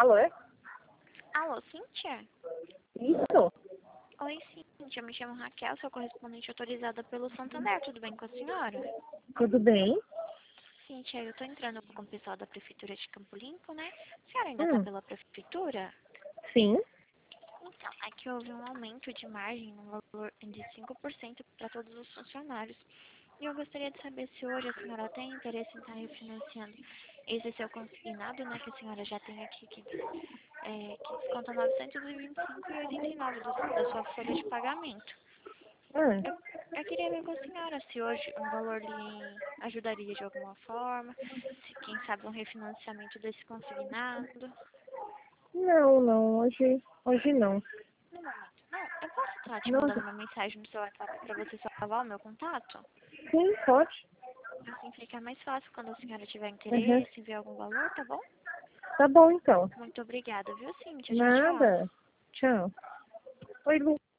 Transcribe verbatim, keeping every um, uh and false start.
Alô? Alô, Cíntia? Isso? Oi, Cíntia, eu me chamo Raquel, sou correspondente autorizada pelo Santander, tudo bem com a senhora? Tudo bem? Cíntia, eu tô entrando com o pessoal da Prefeitura de Campo Limpo, né? A senhora ainda tá Hum, pela Prefeitura? sim. Então, é que houve um aumento de margem no valor de cinco por cento para todos os funcionários. E eu gostaria de saber se hoje a senhora tem interesse em estar refinanciando esse seu consignado, né, que a senhora já tem aqui, que, é, que desconta novecentos e vinte e cinco reais e oitenta e nove centavos do- da sua folha de pagamento. Hum, Eu, eu queria ver com a senhora se hoje um valor lhe ajudaria de alguma forma, se quem sabe um refinanciamento desse consignado. não, não, hoje, hoje não. No momento, não. Eu posso estar te Não, mandando uma mensagem no seu WhatsApp para você salvar o meu contato? sim, pode. Assim fica mais fácil quando a senhora tiver Uhum. interesse em ver algum valor, tá bom? Tá bom, então. Muito obrigada, viu, Cíntia? Tchau, tchau. Nada. Tchau. Oi, Lu.